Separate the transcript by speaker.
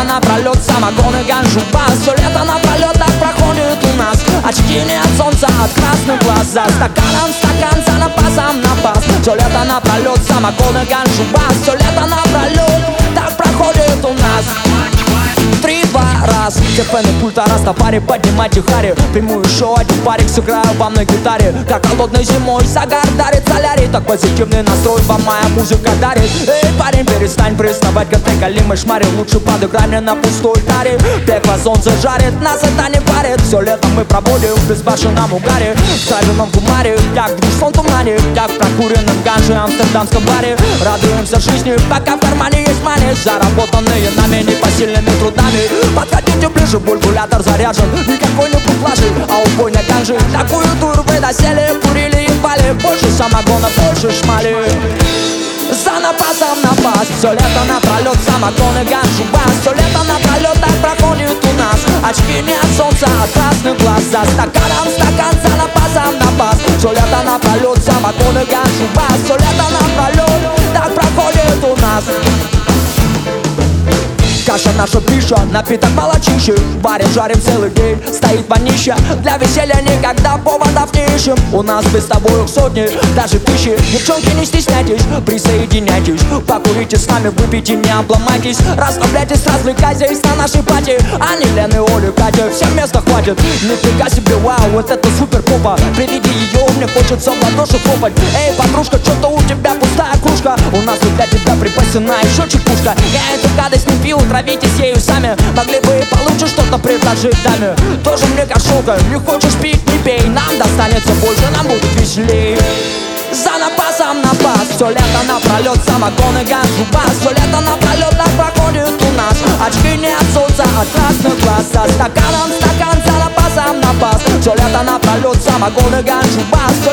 Speaker 1: напролет, самогон и ганжуба. Все лето напролет так проходит у нас. Очки не от солнца, от красных глаз. За стаканом стакан, за напасом напас. Все лето напролет, самогон и ганжуба. Все лето напролет так проходит у нас. 3-2 раз, цепенный пульта раз на паре, поднимайте хари. Приму еще один парик, сыграю вам на гитаре. Как холодной зимой загар дарит солярий. Так позитивный настрой вам моя музыка дарит. Эй, парень, перестань приставать, как ты голимый шмарил. Лучше подыграй мне на пустой таре. Пекло солнце жарит, нас это не парит. Все лето мы проводим в безбашенном угаре. В травяном кумаре, как в густом тумане. Как в прокуренном ганже амстердамском баре. Радуемся жизни, пока в кармане есть мани. Заработанные нами непосильными трудами. Подходите ближе, бульбулятор заряжен. Никакой не плажи, а убойной ганжи. Такую тур вы досели, курили и пали. Больше самогона, больше шмали. За напасом напас. Все лето напролет, самогон и ганжуба. Все лето напролет так проходит у нас. Очки не от солнца, от красных глаз. За стаканом стакан, за напасом напас. Все лето напролет, самогон и ганжуба. Все лето напролет так проходит у нас. Каша наша пища, напиток молочище. Варим, жарим целый день, стоит вонища. Для веселья никогда поводов не ищем. У нас без тобой их сотни, даже тысячи. Девчонки, не стесняйтесь, присоединяйтесь. Покурите с нами, выпейте, не обломайтесь. Расслабляйтесь, развлекайтесь на нашей пати. Ани, Лены, Оли, Катя, всем места хватит. Нифига себе, вау, вот это супер попа. Приведи ее, мне хочется в ладоши хлопать. Эй, подружка, что-то у тебя пустая кружка. У нас для тебя припасена еще чекушка. Я эту гадость не пью, травитесь ею сами. Могли бы и получше что-то предложить даме. Тоже мне кошелка, не хочешь пить, не пей. Нам достанется больше, нам будет веселей. За напасом напас. Все лето напролет, самогон и ганжуба. Все лето напролет так проходит у нас. Очки не от солнца, от красных глаз. За стаканом стакан, за напасом напас. Все лето напролет, самогон и ганжуба.